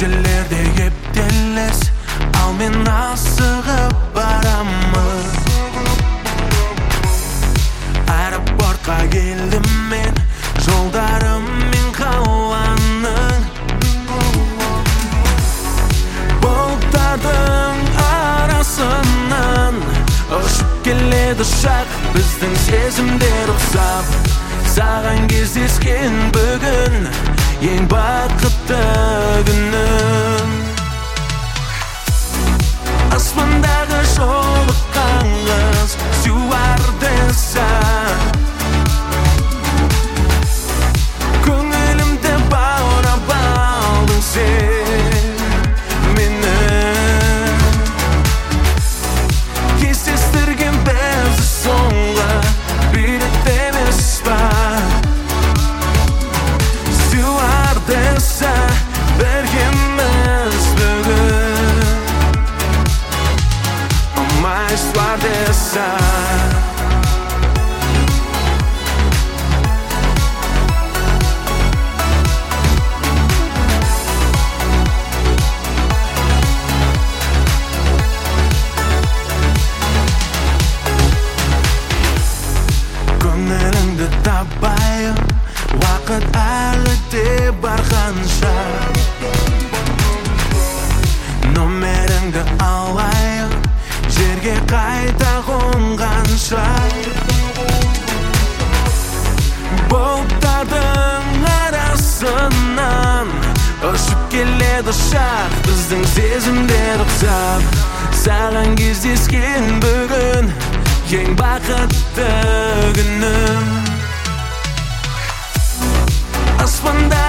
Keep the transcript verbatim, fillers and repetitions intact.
көшелерде кептеліс, ал мен асығып барамын. Аэропортқа келдім мен, жолдарым мен қаланың. Бұлттардың арасынан ұшып келеді ұшақ, біздің сезімдер ұқсап. Саған кездескен бүгін ең бақытты күнім. Аспандағы жолыққан қыз стюардесса, көңілімді баурап алдың сен мені. Кездестірген бізді соңғы билет емес па? Стюардесса, біргеміз бүгін. Oh my stewardessa, көңіліңді табайын, уақыт әлі де барғанша. Номеріңді алайын, жерге қайта қонғанша. Бұлттардың арасынан ұшып келеді ұшақ, біздің сезімдер ұқсап. Саған кездескен бүгін ең бақытты күнім. Аспанда